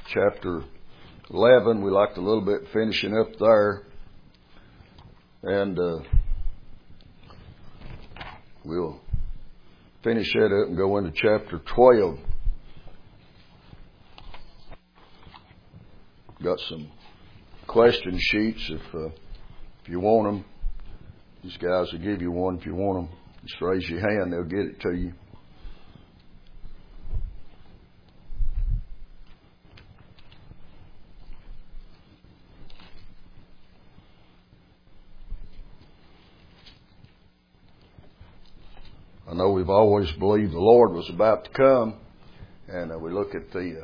chapter 11. We liked a little bit finishing up there. And we'll finish that up and go into chapter 12. Got some question sheets if you want them. These guys will give you one if you want them. Just raise your hand, they'll get it to you. I know we've always believed the Lord was about to come, and we look at the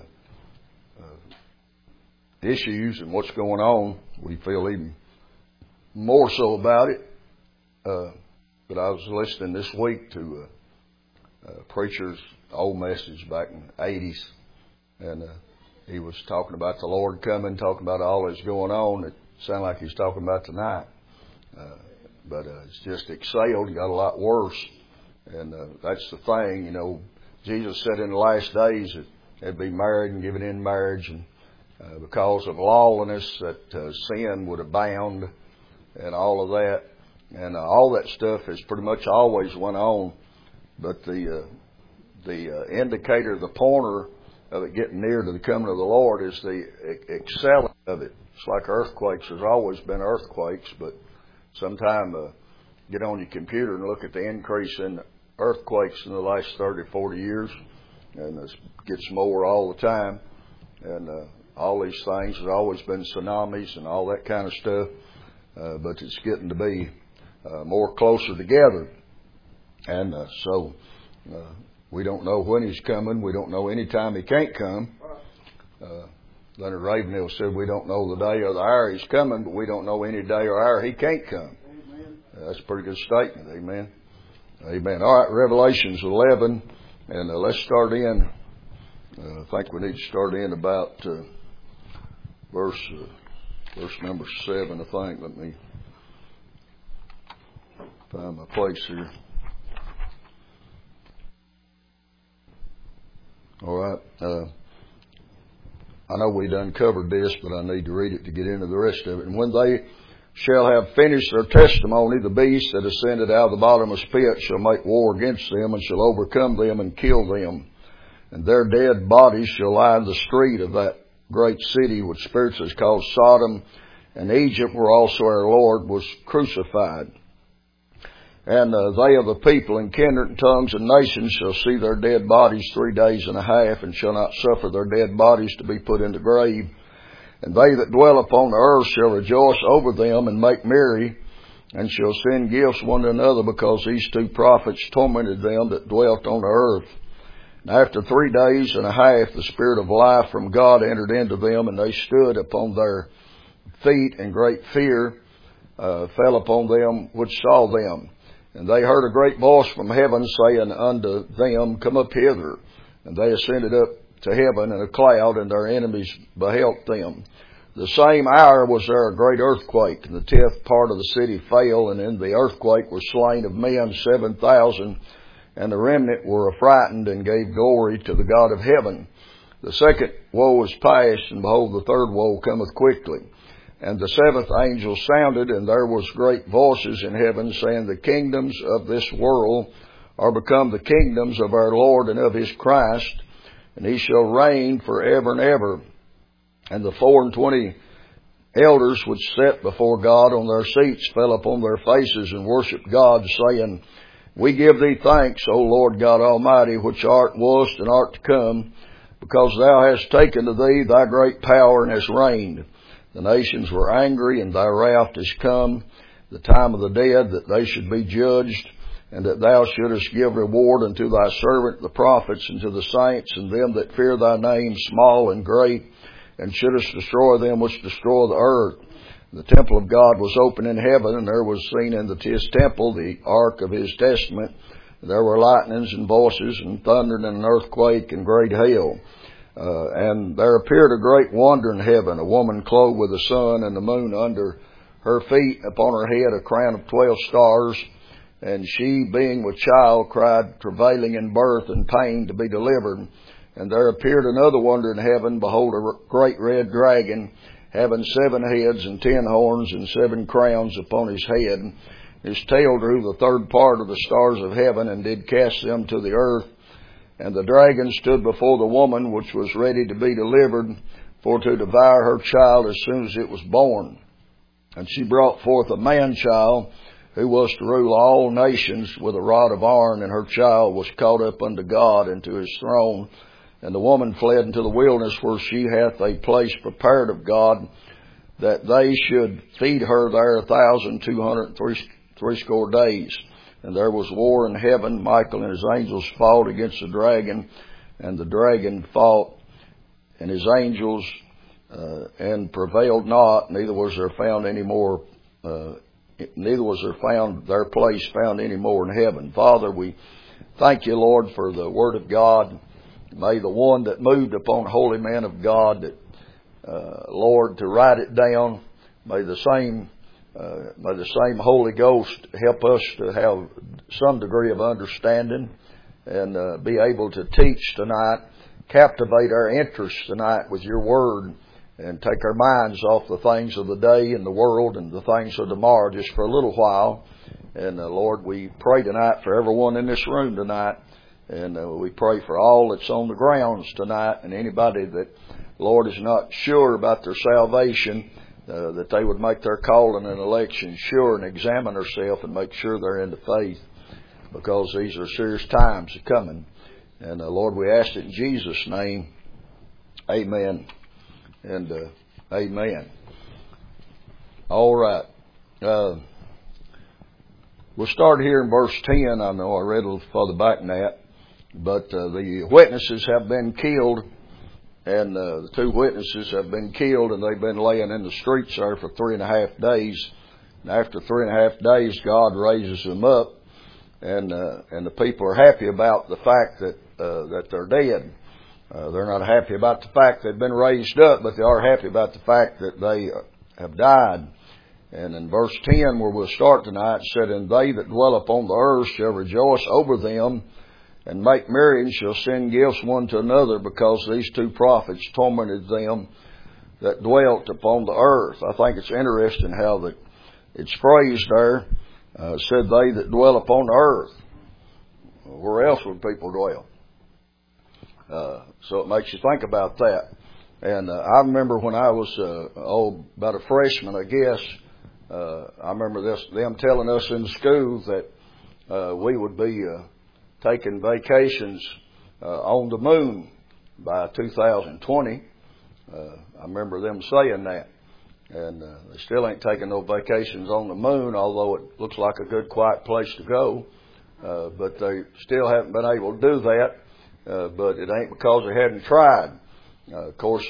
issues and what's going on. We feel even more so about it. But I was listening this week to a preacher's old message back in the 80s, and he was talking about the Lord coming, talking about all that's going on. It sounded like he was talking about tonight. But it's just excelled. It got a lot worse. And that's the thing, you know. Jesus said in the last days that they'd be married and given in marriage, and because of lawlessness that sin would abound and all of that. And all that stuff has pretty much always went on. But the indicator, the pointer of it getting near to the coming of the Lord is the excelling of it. It's like earthquakes. There's always been earthquakes, but sometime get on your computer and look at the increase in earthquakes in the last 30, 40 years. And it gets more all the time. And all these things, there's always been tsunamis and all that kind of stuff. But it's getting to be more closer together. And so we don't know when he's coming. We don't know any time he can't come. Leonard Ravenhill said we don't know the day or the hour he's coming, but we don't know any day or hour he can't come. That's a pretty good statement. Amen. Amen. All right, Revelations 11, and let's start in. I think we need to start in about verse number 7, I think. Let me find my place here. All right. I know we done covered this, but I need to read it to get into the rest of it. And when they shall have finished their testimony, the beast that ascended out of the bottomless pit shall make war against them, and shall overcome them and kill them. And their dead bodies shall lie in the street of that great city, which spiritually is called Sodom and Egypt, where also our Lord was crucified. And they of the people and kindred and tongues and nations shall see their dead bodies 3 days and a half, and shall not suffer their dead bodies to be put in the grave. And they that dwell upon the earth shall rejoice over them and make merry, and shall send gifts one to another, because these two prophets tormented them that dwelt on the earth. And after 3 days and a half the Spirit of life from God entered into them, and they stood upon their feet, and great fear fell upon them which saw them. And they heard a great voice from heaven saying unto them, Come up hither. And they ascended up to heaven in a cloud, and their enemies beheld them. The same hour was there a great earthquake, and the 10th part of the city fell, and in the earthquake were slain of men 7,000, and the remnant were affrighted and gave glory to the God of heaven. The second woe is past, and behold, the third woe cometh quickly. And the 7th angel sounded, and there was great voices in heaven, saying, The kingdoms of this world are become the kingdoms of our Lord and of his Christ, and he shall reign forever and ever. And the 24 elders which sat before God on their seats fell upon their faces and worshipped God, saying, We give thee thanks, O Lord God Almighty, which art, wast, and art to come, because thou hast taken to thee thy great power and hast reigned. The nations were angry, and thy wrath is come, the time of the dead, that they should be judged, and that thou shouldest give reward unto thy servant the prophets, and to the saints, and them that fear thy name, small and great, and shouldest destroy them which destroy the earth. The temple of God was open in heaven, and there was seen in his temple the ark of his testament. There were lightnings and voices, and thunder, and an earthquake, and great hail. And there appeared a great wonder in heaven, a woman clothed with the sun and the moon under her feet, upon her head a crown of 12 stars. And she, being with child, cried, travailing in birth and pain to be delivered. And there appeared another wonder in heaven, behold, a great red dragon, having 7 heads and 10 horns and 7 crowns upon his head. His tail drew the third part of the stars of heaven, and did cast them to the earth. And the dragon stood before the woman, which was ready to be delivered, for to devour her child as soon as it was born. And she brought forth a man-child, who was to rule all nations with a rod of iron, and her child was caught up unto God and to his throne. And the woman fled into the wilderness, where she hath a place prepared of God, that they should feed her there 1,260 days. And there was war in heaven. Michael and his angels fought against the dragon, and the dragon fought and his angels, and prevailed not, neither was there their place found any more in heaven. Father, we thank you, Lord, for the Word of God. May the one that moved upon holy man of God, that, Lord, to write it down, may the same Holy Ghost help us to have some degree of understanding and be able to teach tonight, captivate our interest tonight with your Word, and take our minds off the things of the day and the world and the things of tomorrow just for a little while. And Lord, we pray tonight for everyone in this room tonight, and we pray for all that's on the grounds tonight, and anybody that, Lord, is not sure about their salvation, that they would make their calling and election sure and examine themselves and make sure they're in the faith, because these are serious times coming. And Lord, we ask it in Jesus' name. Amen and amen. All right. We'll start here in verse 10. I know I read a little further back than that. But the witnesses have been killed, and the 2 witnesses have been killed, and they've been laying in the streets there for 3.5 days. And after 3.5 days, God raises them up, and the people are happy about the fact that they're dead. They're not happy about the fact they've been raised up, but they are happy about the fact that they have died. And in verse 10, where we'll start tonight, it said, "And they that dwell upon the earth shall rejoice over them, and make merry, and shall send gifts one to another, because these 2 prophets tormented them that dwelt upon the earth." I think it's interesting how that it's phrased there. Said they that dwell upon the earth. Where else would people dwell? So it makes you think about that. And I remember when I was about a freshman, I guess, I remember them telling us in school that we would be taking vacations on the moon by 2020. I remember them saying that. And they still ain't taking no vacations on the moon, although it looks like a good, quiet place to go. But they still haven't been able to do that. But it ain't because they hadn't tried. Of course,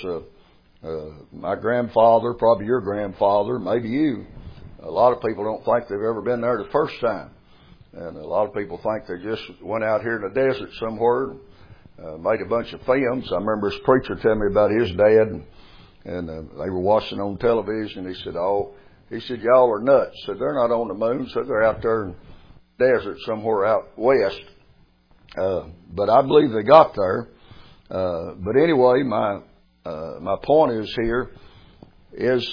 my grandfather, probably your grandfather, maybe you, a lot of people don't think they've ever been there the first time. And a lot of people think they just went out here in the desert somewhere, made a bunch of films. I remember this preacher telling me about his dad, and they were watching on television. He said, y'all are nuts. Said, they're not on the moon. Said, they're out there in the desert somewhere out west. But I believe they got there. But anyway, my point is here is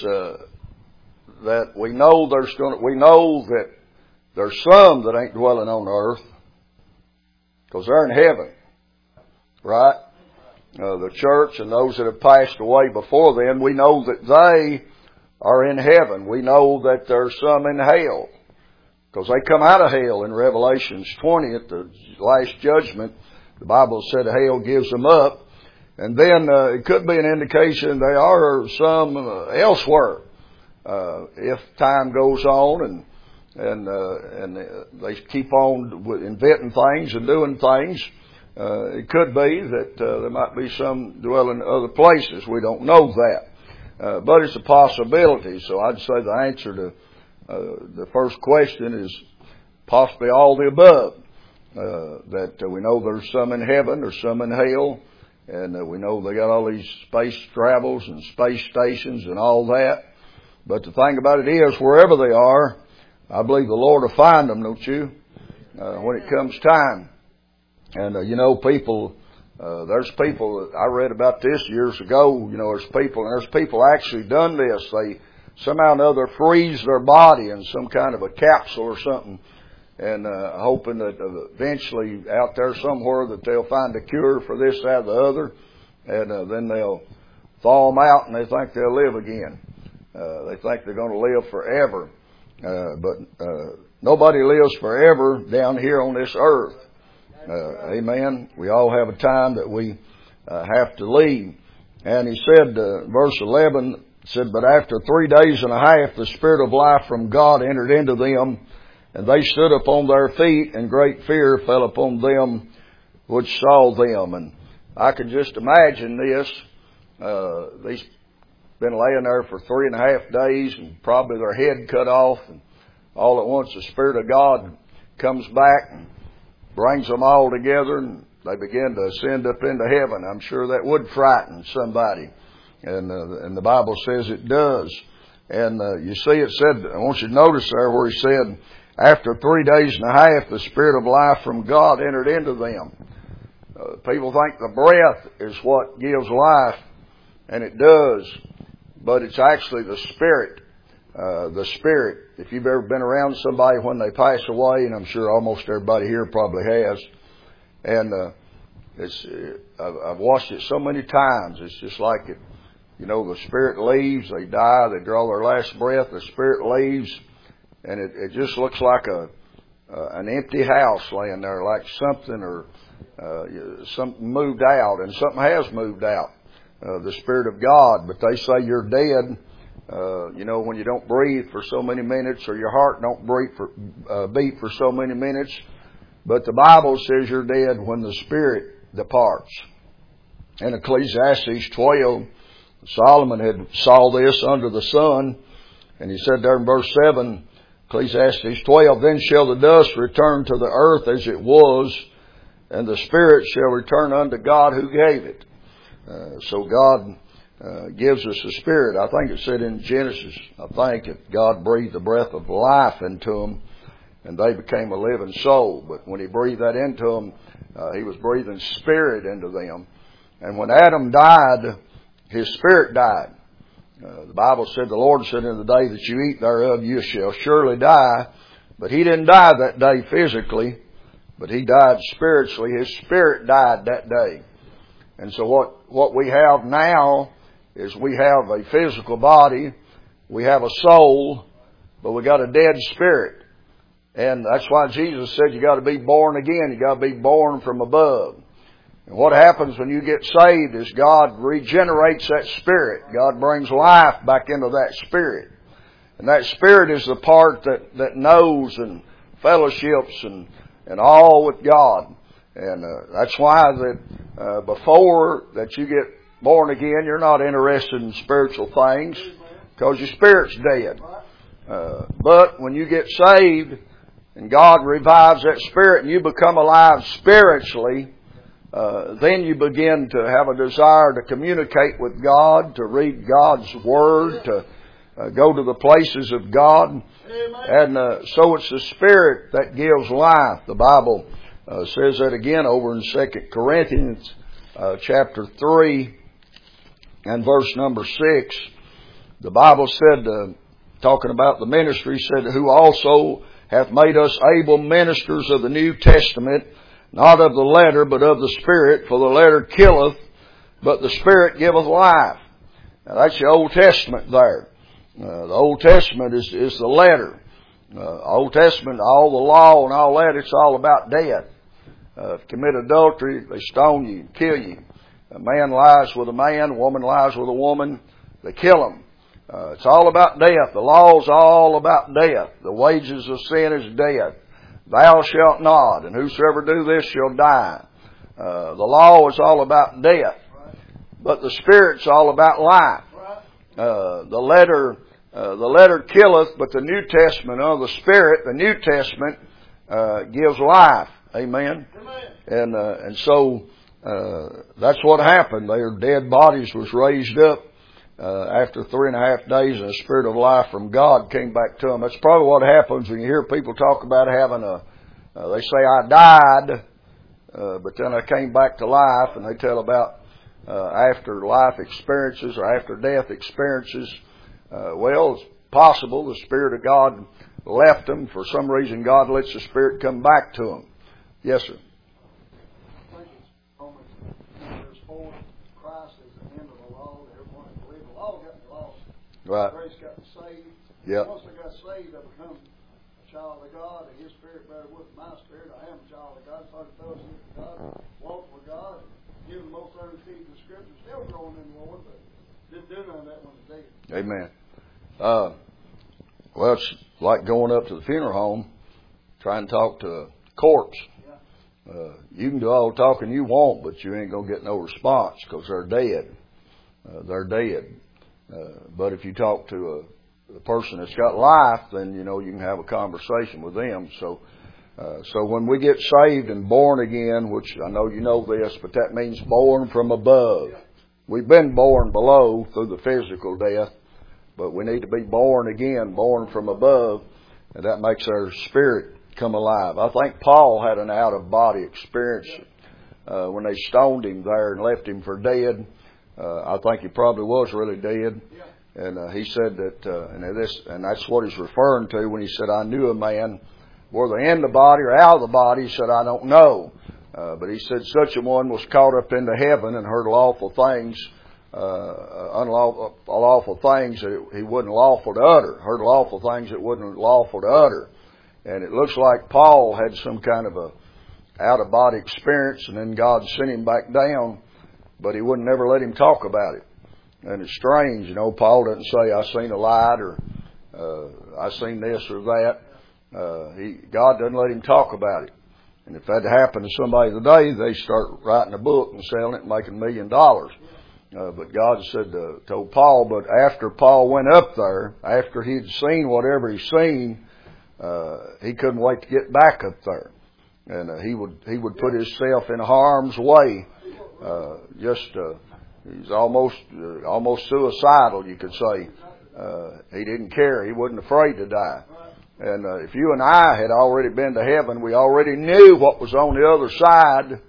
that we know that there's some that ain't dwelling on earth, because they're in heaven, right? The church and those that have passed away before then, we know that they are in heaven. We know that there's some in hell, because they come out of hell in Revelations 20 at the last judgment. The Bible said hell gives them up. And then it could be an indication they are some elsewhere. If time goes on and they keep on inventing things and doing things, it could be that there might be some dwelling in other places. We don't know that. But it's a possibility. So I'd say the answer to the first question is possibly all the above. That we know there's some in heaven, there's some in hell, and we know they got all these space travels and space stations and all that. But the thing about it is, wherever they are, I believe the Lord will find them, don't you? When it comes time. And, people There's people, I read about this years ago, there's people actually done this. They somehow or another freeze their body in some kind of a capsule or something, and hoping that eventually out there somewhere that they'll find a cure for this, that, or the other, and then they'll thaw them out and they think they'll live again. They think they're going to live forever. But nobody lives forever down here on this earth. Amen. We all have a time that we have to leave. And he said, verse 11, said, but after 3 days and a half, the Spirit of life from God entered into them, and they stood upon their feet, and great fear fell upon them which saw them. And I can just imagine this. They've been laying there for 3.5 days, and probably their head cut off, and all at once the Spirit of God comes back and brings them all together, and they begin to ascend up into heaven. I'm sure that would frighten somebody. And the Bible says it does. And you see it said, I want you to notice there where he said, after 3 days and a half, the Spirit of life from God entered into them. People think the breath is what gives life, and it does. But it's actually the Spirit. The Spirit. If you've ever been around somebody when they pass away, and I'm sure almost everybody here probably has, and I've watched it so many times. It's just like it. The Spirit leaves, they die, they draw their last breath, the Spirit leaves, and it just looks like an empty house laying there, like something or something moved out, and something has moved out. The Spirit of God, but they say you're dead. When you don't breathe for so many minutes, or your heart don't beat for so many minutes. But the Bible says you're dead when the Spirit departs. In Ecclesiastes 12, Solomon had saw this under the sun, and he said there in verse 7, Ecclesiastes 12, then shall the dust return to the earth as it was, and the Spirit shall return unto God who gave it. So God gives us a Spirit. I think it said in Genesis, that God breathed the breath of life into them, and they became a living soul. But when He breathed that into them, He was breathing Spirit into them. And when Adam died, his spirit died. The Bible said, the Lord said, in the day that you eat thereof, you shall surely die. But he didn't die that day physically, but he died spiritually. His spirit died that day. And so what we have now is we have a physical body, we have a soul, but we got a dead spirit. And that's why Jesus said you got to be born again. You got to be born from above. And what happens when you get saved is God regenerates that spirit. God brings life back into that spirit. And that spirit is the part that knows and fellowships and all with God. And that's why that before that you get born again, you're not interested in spiritual things because your spirit's dead. But when you get saved and God revives that spirit and you become alive spiritually, then you begin to have a desire to communicate with God, to read God's Word, to go to the places of God. And so it's the Spirit that gives life. The Bible says that again over in 2 Corinthians chapter 3 and verse number 6. The Bible said, talking about the ministry, said, who also hath made us able ministers of the New Testament, not of the letter, but of the Spirit. For the letter killeth, but the Spirit giveth life. Now that's the Old Testament there. The Old Testament is the letter. Old Testament, all the law and all that, it's all about death. If you commit adultery, they stone you, kill you. A man lies with a man, a woman lies with a woman, they kill them. It's all about death. The law's all about death. The wages of sin is death. Thou shalt not, and whosoever do this shall die. The law is all about death, but the Spirit's all about life. The letter killeth, but the New Testament, the Spirit, the New Testament gives life. Amen. And so that's what happened. Their dead bodies was raised up after 3.5 days, and the Spirit of life from God came back to them. That's probably what happens when you hear people talk about having they say, I died. but then I came back to life, and they tell about after life experiences or after death experiences. Well, it's possible the Spirit of God left them. For some reason, God lets the Spirit come back to them. Yes, sir. I think it's Romans verse 4. Christ is the end of the law. Everyone that believed the law got lost. Right. Grace got saved. Yep. Once I got saved, I become a child of God, and His Spirit better with my spirit. I am a child of God, started fellowship with God, walked with God, given most earnest heed to the Scripture, still growing in the Lord, but didn't do none of that when I was dead. Amen. Well, it's like going up to the funeral home, trying to talk to a corpse. You can do all the talking you want, but you ain't going to get no response because they're dead. They're dead. But if you talk to a person that's got life, then, you know, you can have a conversation with them. So when we get saved and born again, which I know you know this, but that means born from above. We've been born below through the physical death, but we need to be born again, born from above, and that makes our spirit come alive. I think Paul had an out-of-body experience when they stoned him there and left him for dead. I think he probably was really dead. And he said that, and that's what he's referring to when he said, I knew a man, whether in the body or out of the body. He said, I don't know. But he said such a one was caught up into heaven and heard lawful things, unlawful things that he wasn't lawful to utter, heard lawful things that wasn't lawful to utter. And it looks like Paul had some kind of a out-of-body experience, and then God sent him back down, but he wouldn't never let him talk about it. And it's strange, you know, Paul doesn't say, I seen a light, or I seen this or that. God doesn't let him talk about it. And if that happened to somebody today, they start writing a book and selling it and making $1 million. But God said, told Paul, but after Paul went up there, after he'd seen whatever he'd seen, he couldn't wait to get back up there. And he would put himself in harm's way. He's almost suicidal, you could say. He didn't care. He wasn't afraid to die. And if you and I had already been to heaven, we already knew what was on the other side,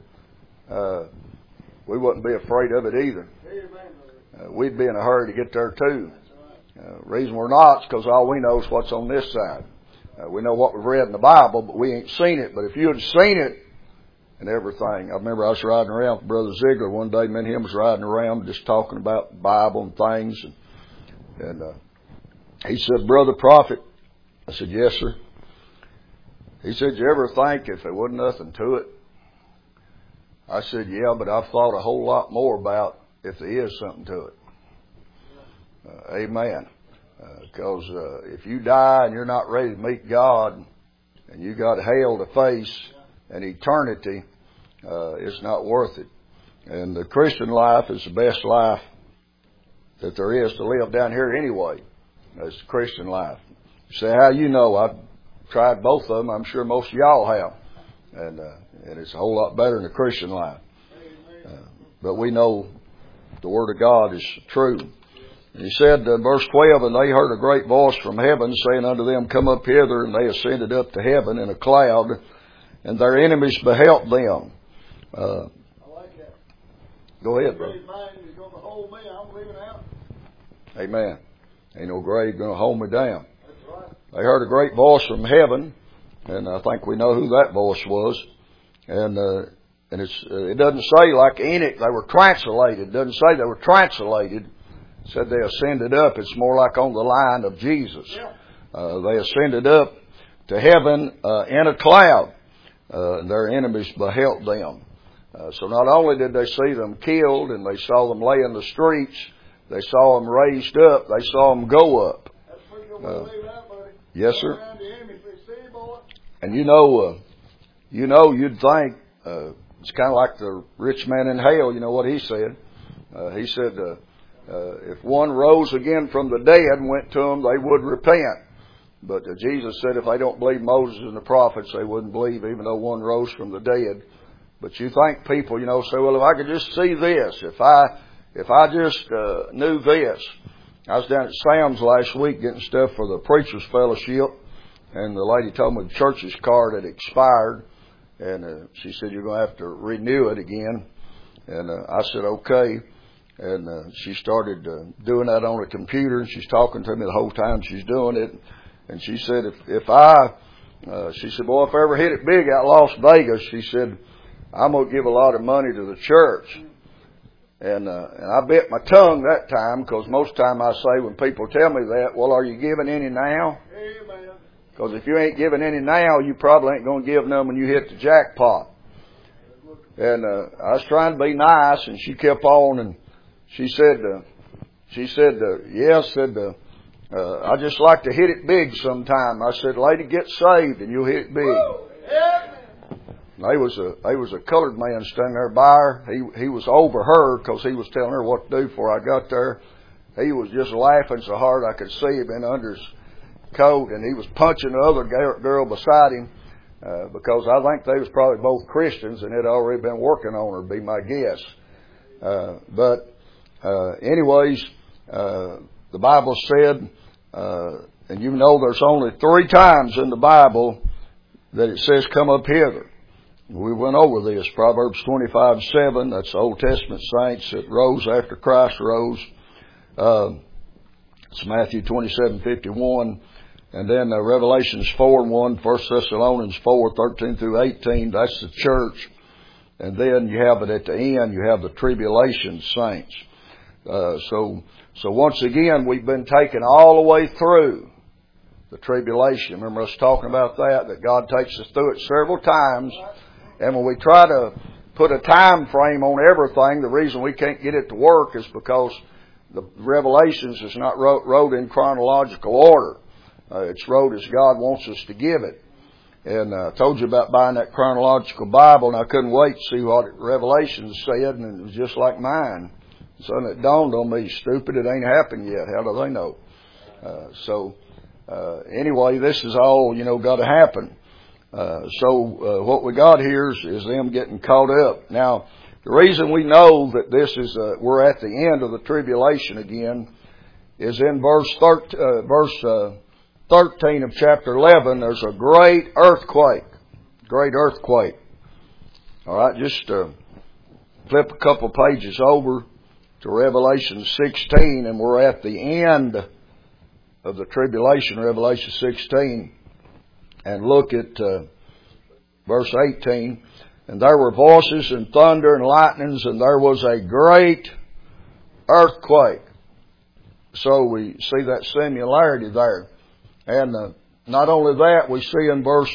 we wouldn't be afraid of it either. We'd be in a hurry to get there too. Reason we're not is because all we know is what's on this side. We know what we've read in the Bible, but we ain't seen it. But if you had seen it and everything, I remember I was riding around with Brother Ziegler one day. Me and him was riding around just talking about the Bible and things. And he said, Brother Prophet. I said, yes, sir. He said, you ever think if there wasn't nothing to it? I said, yeah, but I've thought a whole lot more about if there is something to it. Amen. Because if you die and you're not ready to meet God, and you got hell to face and eternity, it's not worth it. And the Christian life is the best life that there is to live down here anyway. It's the Christian life. You say, how you know? I've tried both of them. I'm sure most of y'all have. And it's a whole lot better than the Christian life. But we know the Word of God is true. And he said, verse 12, and they heard a great voice from heaven saying unto them, come up hither, and they ascended up to heaven in a cloud, and their enemies beheld them. I like that. Go ahead, brother. He's going to hold me. I'm leaving out. Amen. Ain't no grave going to hold me down. They heard a great voice from heaven, and I think we know who that voice was. And it doesn't say like Enoch they were translated. It doesn't say they were translated. It said they ascended up. It's more like on the line of Jesus. They ascended up to heaven in a cloud. Their enemies beheld them. So not only did they see them killed and they saw them lay in the streets, they saw them raised up. They saw them go up. That's pretty good way to leave that, buddy. Yes, sir. And you'd think, it's kind of like the rich man in hell, you know what he said. He said, if one rose again from the dead and went to them, they would repent. But Jesus said if they don't believe Moses and the prophets, they wouldn't believe even though one rose from the dead. But you think people, say, well, if I could just see this, if I just knew this. I was down at Sam's last week getting stuff for the Preachers Fellowship, and the lady told me the church's card had expired. And she said, you're going to have to renew it again. And I said, okay. And she started doing that on a computer, and she's talking to me the whole time she's doing it. And she said, she said, boy, if I ever hit it big out Las Vegas, she said, I'm going to give a lot of money to the church. And I bit my tongue that time, because most time I say when people tell me that, well, are you giving any now? Amen. Because if you ain't giving any now, you probably ain't going to give none when you hit the jackpot. And I was trying to be nice, and she kept on, and she said, yes, I just like to hit it big sometime. I said, lady, get saved, and you'll hit it big. There was a colored man standing there by her. He was over her because he was telling her what to do before I got there. He was just laughing so hard I could see him in under his coat, and he was punching the other girl beside him because I think they was probably both Christians and had already been working on her, be my guess. Anyways, the Bible said, and you know there's only 3 times in the Bible that it says come up hither. We went over this. Proverbs 25:7, that's the Old Testament saints that rose after Christ rose. It's Matthew 27:51. And then Revelations 4:1, 1 Thessalonians 4:13 through 18, that's the church. And then you have it at the end, you have the tribulation saints. So once again, we've been taken all the way through the tribulation. Remember us talking about that God takes us through it several times. And when we try to put a time frame on everything, the reason we can't get it to work is because the Revelations is not wrote in chronological order. It's wrote as God wants us to give it. And I told you about buying that chronological Bible, and I couldn't wait to see what Revelations said, and it was just like mine. So it dawned on me, stupid, it ain't happened yet. How do they know? Anyway, this is all, got to happen. What we got here is them getting caught up. Now, the reason we know that this is, we're at the end of the tribulation again, is in verse 13 of chapter 11, there's a great earthquake. Great earthquake. Alright, just flip a couple pages over to Revelation 16, and we're at the end of the tribulation, Revelation 16, and look at verse 18. And there were voices and thunder and lightnings, and there was a great earthquake. So we see that similarity there. And not only that, we see in verse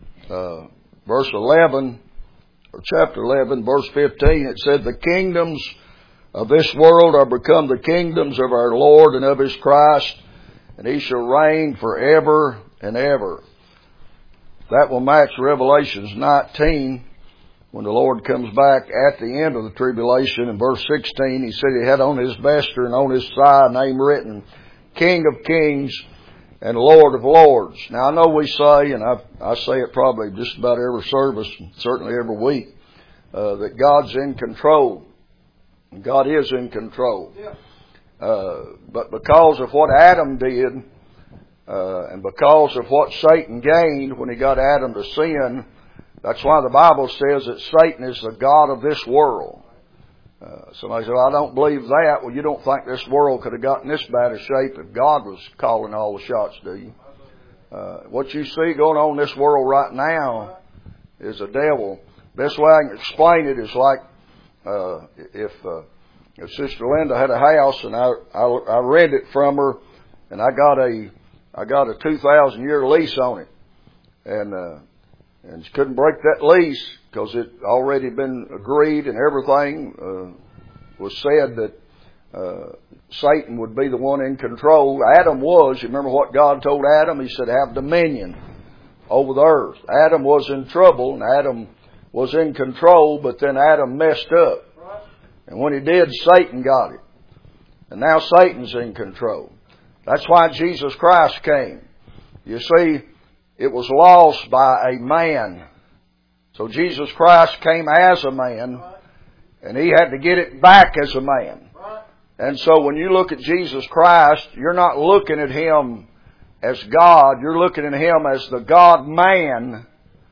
11, or chapter 11, verse 15, it said, the kingdoms of this world are become the kingdoms of our Lord and of His Christ, and He shall reign forever and ever. That will match Revelations 19, when the Lord comes back at the end of the tribulation. In verse 16, He said He had on His vesture and on His thigh a name written, King of Kings and Lord of Lords. Now, I know we say, and I say it probably just about every service, certainly every week, that God's in control. God is in control. Yeah. But because of what Adam did, and because of what Satan gained when he got Adam to sin, that's why the Bible says that Satan is the god of this world. Somebody said, well, I don't believe that. Well, you don't think this world could have gotten this bad a shape if God was calling all the shots, do you? What you see going on in this world right now is a devil. Best way I can explain it is like if Sister Linda had a house and I rented it from her, and I got a 2,000-year lease on it, and she couldn't break that lease because it already been agreed and everything was said that Satan would be the one in control. Adam was. You remember what God told Adam? He said, have dominion over the earth. Adam was in trouble and Adam was in control, but then Adam messed up. And when he did, Satan got it. And now Satan's in control. That's why Jesus Christ came. You see, it was lost by a man. So Jesus Christ came as a man, and He had to get it back as a man. And so when you look at Jesus Christ, you're not looking at Him as God. You're looking at Him as the God-man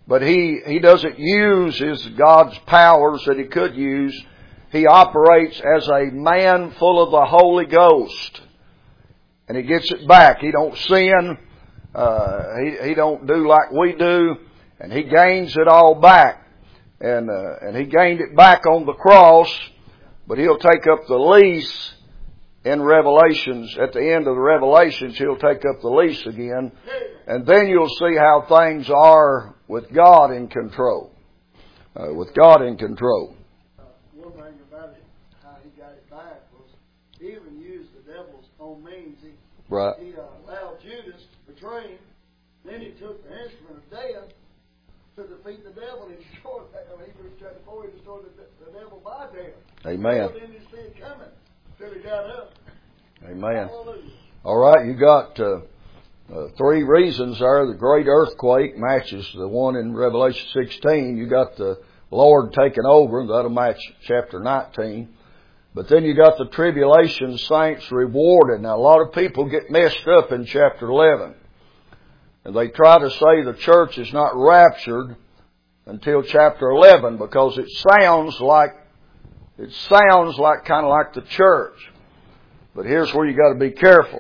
But he doesn't use God's powers that he could use. He operates as a man full of the Holy Ghost. And he gets it back. He don't sin. He don't do like we do. And he gains it all back. And he gained it back on the cross. But he'll take up the lease in Revelations. At the end of the Revelations, he'll take up the lease again. And then you'll see how things are with God in control. With God in control. One thing about it, how he got it back, was he even used the devil's own means. Right. He allowed Judas to betray him. Then he took the instrument of death to defeat the devil. He destroyed that. Hebrews chapter 4, he destroyed the devil by death. Amen. He didn't see it coming till he got up. Amen. Hallelujah. All right, you got 3 reasons there. The great earthquake matches the one in Revelation 16. You got the Lord taking over, and that'll match chapter 19. But then you got the tribulation saints rewarded. Now, a lot of people get messed up in chapter 11. And they try to say the church is not raptured until chapter 11 because it sounds like kind of like the church. But here's where you got to be careful.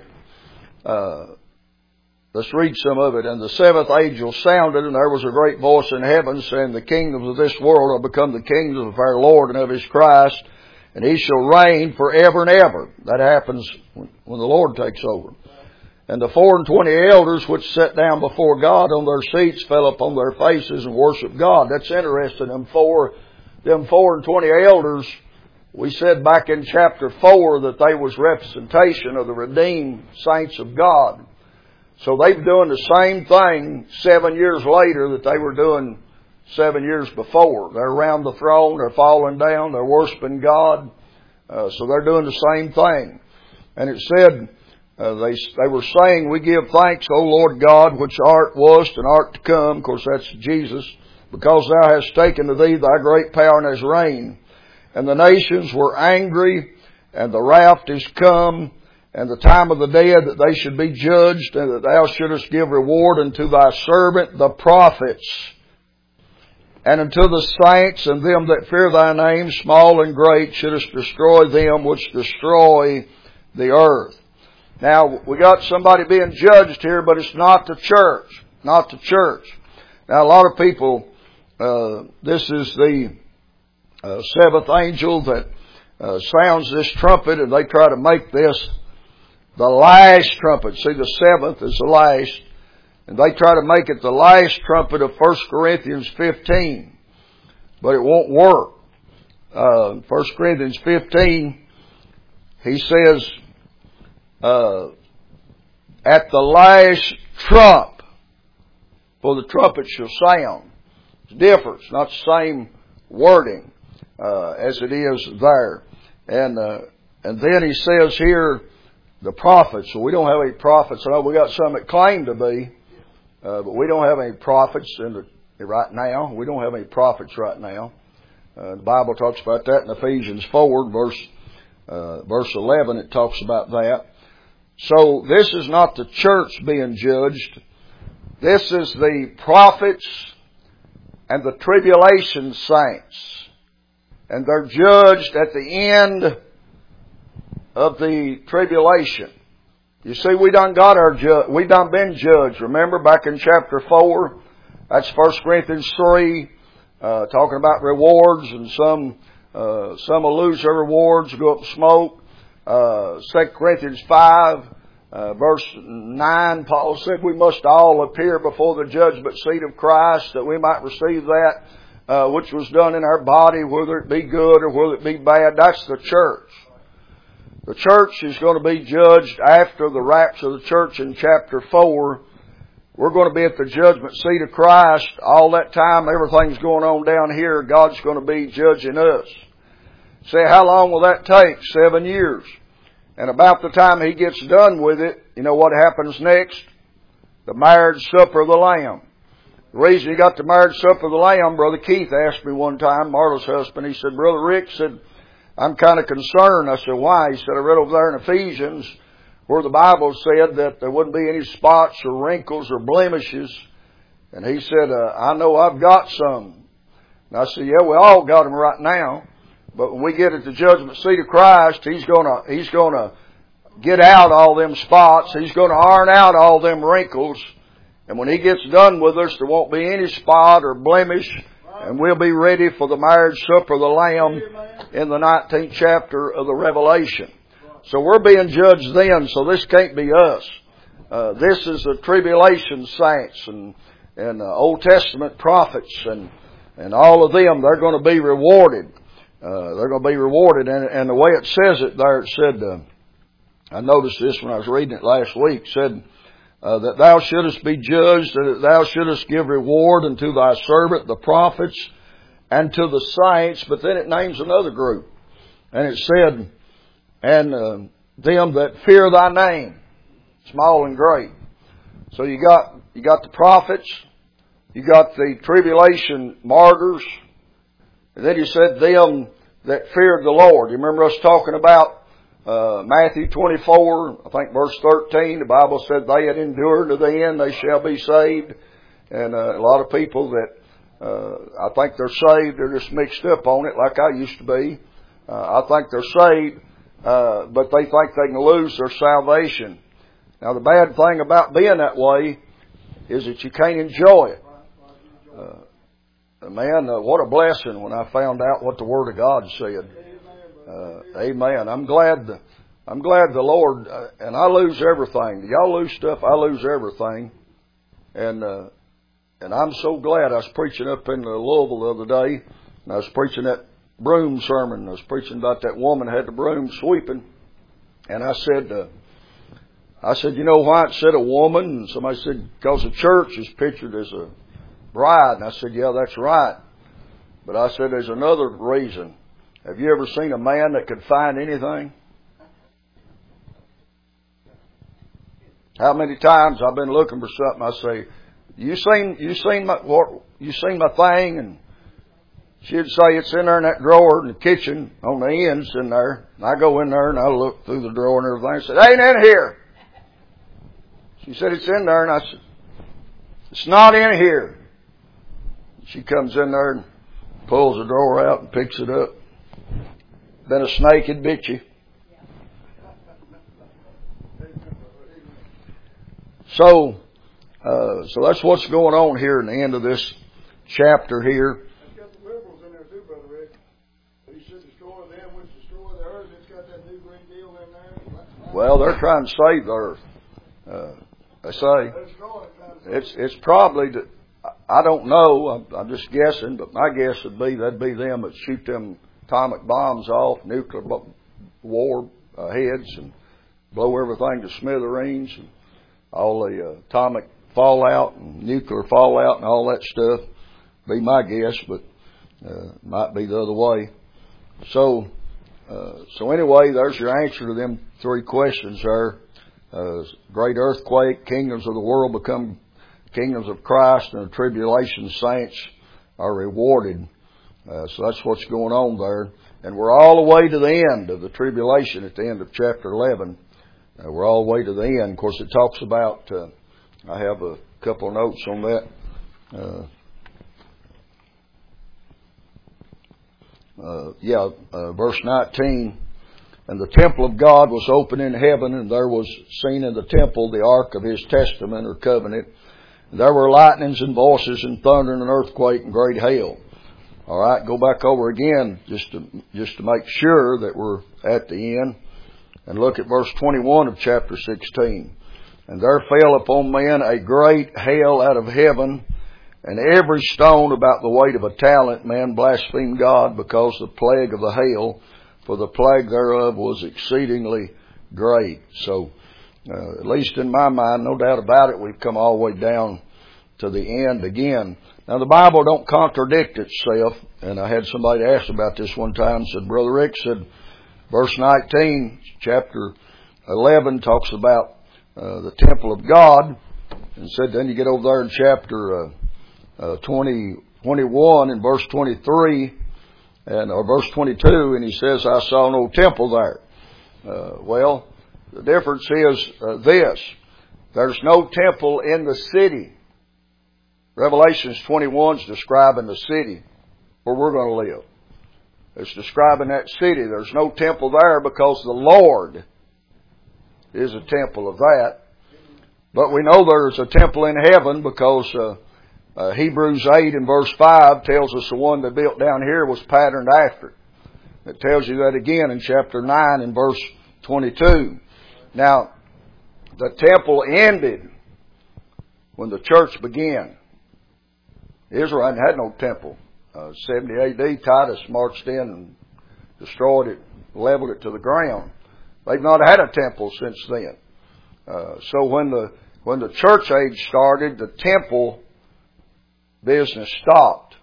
Let's read some of it. And the 7th angel sounded, and there was a great voice in heaven saying, the kingdoms of this world are become the kingdoms of our Lord and of His Christ, and He shall reign forever and ever. That happens when the Lord takes over. And the 24 elders which sat down before God on their seats fell upon their faces and worshiped God. That's interesting. Them 24 elders, we said back in chapter 4 that they was representation of the redeemed saints of God. So they've doing the same thing 7 years later that they were doing 7 years before. They're around the throne, they're falling down, they're worshiping God. So they're doing the same thing. And it said, they were saying, we give thanks, O Lord God, which art, wast, and art to come. Of course, that's Jesus. Because thou hast taken to thee thy great power and hast reigned. And the nations were angry, and the wrath is come, and the time of the dead that they should be judged, and that thou shouldest give reward unto thy servant the prophets, and unto the saints and them that fear thy name, small and great, shouldest destroy them which destroy the earth. Now, we got somebody being judged here, but it's not the church. Not the church. Now, a lot of people, this is the 7th angel that sounds this trumpet, and they try to make this the last trumpet. See, the 7th is the last. And they try to make it the last trumpet of 1 Corinthians 15. But it won't work. 1 Corinthians 15, he says, at the last trump, for the trumpet shall sound. It's different. It's not the same wording as it is there. And then he says here, the prophets. So we don't have any prophets. I know we got some that claim to be, but we don't have any prophets right now. We don't have any prophets right now. The Bible talks about that in Ephesians 4, verse 11. It talks about that. So this is not the church being judged. This is the prophets and the tribulation saints. And they're judged at the end of the tribulation. You see, we done been judged. Remember back in chapter 4, that's 1 Corinthians 3, talking about rewards, and some will lose their rewards, go up in smoke. 2 Corinthians 5, verse 9, Paul said we must all appear before the judgment seat of Christ that we might receive that which was done in our body, whether it be good or whether it be bad. That's the church. The church is going to be judged after the rapture of the church in chapter 4. We're going to be at the judgment seat of Christ. All that time, everything's going on down here. God's going to be judging us. Say, how long will that take? 7 years. And about the time He gets done with it, you know what happens next? The marriage supper of the Lamb. The reason you got the marriage supper of the Lamb, Brother Keith asked me one time, Marla's husband, he said, Brother Rick said, I'm kind of concerned. I said, why? He said, I read over there in Ephesians where the Bible said that there wouldn't be any spots or wrinkles or blemishes And he said, I know I've got some. And I said, yeah, we all got them right now. But when we get at the judgment seat of Christ, He's gonna get out all them spots. He's gonna iron out all them wrinkles. And when He gets done with us, there won't be any spot or blemish. And we'll be ready for the marriage supper of the Lamb in the 19th chapter of the Revelation. So we're being judged then, so this can't be us. This is the tribulation saints and Old Testament prophets and all of them. They're going to be rewarded. They're going to be rewarded. And the way it says it there, it said, I noticed this when I was reading it last week, said, that thou shouldest be judged, that thou shouldest give reward unto thy servant, the prophets, and to the saints. But then it names another group. And it said, and them that fear thy name, small and great. So you got the prophets, you got the tribulation martyrs, and then you said them that feared the Lord. You remember us talking about Matthew 24, I think verse 13, the Bible said, they that endure to the end, they shall be saved. And a lot of people that I think they're saved, they're just mixed up on it like I used to be. I think they're saved, but they think they can lose their salvation. Now the bad thing about being that way is that you can't enjoy it. Man, what a blessing when I found out what the Word of God said. Amen. I'm glad the Lord, and I lose everything. Do y'all lose stuff? I lose everything. And I'm so glad. I was preaching up in Louisville the other day, and I was preaching that broom sermon. I was preaching about that woman that had the broom sweeping. And I said, you know why it said a woman? And somebody said, because the church is pictured as a bride. And I said, yeah, that's right. But I said, there's another reason. Have you ever seen a man that could find anything? How many times I've been looking for something, I say, you seen my thing? And she'd say, it's in there in that drawer in the kitchen on the ends in there. And I go in there and I look through the drawer and everything. I said, it ain't in here. She said, it's in there. And I said, it's not in here. She comes in there and pulls the drawer out and picks it up. Then a snake had bit you. So that's what's going on here in the end of this chapter here. It's got the liberals in there too, Brother Rick. He should destroy them, which destroy the earth. It's got that new green deal in there. Well, they're trying to save the earth. They say it's probably I don't know. I'm just guessing, but my guess would be that'd be them that shoot them atomic bombs off, nuclear war heads, and blow everything to smithereens, and all the atomic fallout and nuclear fallout and all that stuff. Be my guess, but might be the other way. So anyway, there's your answer to them three questions there. Great earthquake, kingdoms of the world become kingdoms of Christ, and the tribulation saints are rewarded. So that's what's going on there. And we're all the way to the end of the tribulation at the end of chapter 11. We're all the way to the end. Of course, it talks about, I have a couple of notes on that. Verse 19. And the temple of God was open in heaven, and there was seen in the temple the ark of His testament or covenant. And there were lightnings and voices and thunder and an earthquake and great hail. All right, go back over again just to make sure that we're at the end. And look at verse 21 of chapter 16. And there fell upon men a great hail out of heaven, and every stone about the weight of a talent. Man blasphemed God because of the plague of the hail, for the plague thereof was exceedingly great. So, at least in my mind, no doubt about it, we've come all the way down to the end again. Now, the Bible don't contradict itself, and I had somebody ask about this one time, said, Brother Rick, said, verse 19, chapter 11 talks about the temple of God, and said, then you get over there in chapter 21 and verse 23, or verse 22, and he says, I saw no temple there. Well, the difference is this. There's no temple in the city. Revelations 21 is describing the city where we're going to live. It's describing that city. There's no temple there because the Lord is a temple of that. But we know there's a temple in heaven because Hebrews 8 and verse 5 tells us the one they built down here was patterned after it. It tells you that again in chapter 9 and verse 22. Now, the temple ended when the church began. Israel hadn't had no temple. 70 A.D., Titus marched in and destroyed it, leveled it to the ground. They've not had a temple since then. So when the church age started, the temple business stopped.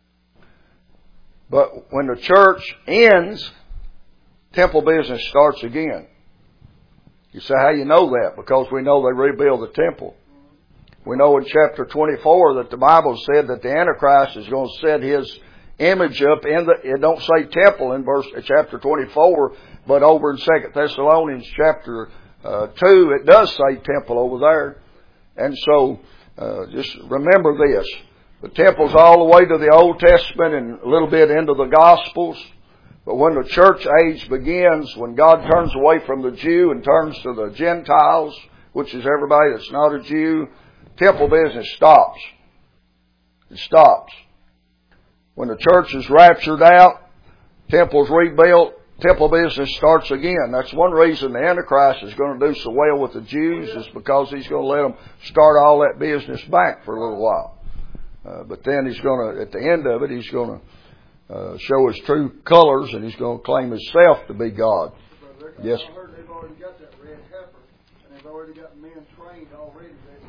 But when the church ends, temple business starts again. You say, how you know that? Because we know they rebuild the temple. We know in chapter 24 that the Bible said that the Antichrist is going to set his image up in it don't say temple in chapter 24, but over in 2 Thessalonians chapter 2, it does say temple over there. And so, just remember this. The temple's all the way to the Old Testament and a little bit into the Gospels. But when the church age begins, when God turns away from the Jew and turns to the Gentiles, which is everybody that's not a Jew, temple business stops. It stops. When the church is raptured out, temple's rebuilt, temple business starts again. That's one reason the Antichrist is going to do so well with the Jews, is because he's going to let them start all that business back for a little while. But then he's going to, at the end of it, he's going to show his true colors, and he's going to claim himself to be God. Yes. I heard they've already got that red heifer, and they've already got men trained already.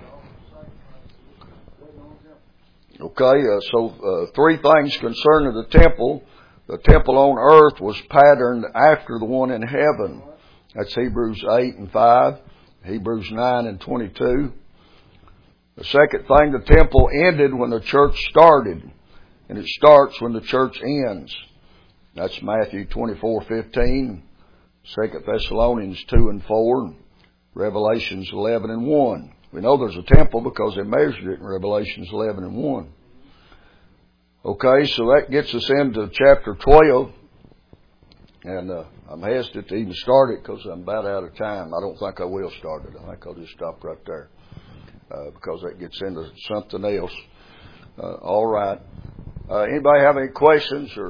Okay, so three things concerning the temple. The temple on earth was patterned after the one in heaven. That's Hebrews 8 and 5, Hebrews 9 and 22. The second thing, the temple ended when the church started, and it starts when the church ends. That's Matthew 24:15, 2 Thessalonians 2 and 4, Revelations 11 and 1. We know there's a temple because they measured it in Revelations 11 and 1. Okay, so that gets us into chapter 12. And I'm hesitant to even start it because I'm about out of time. I don't think I will start it. I think I'll just stop right there because that gets into something else. All right. Anybody have any questions or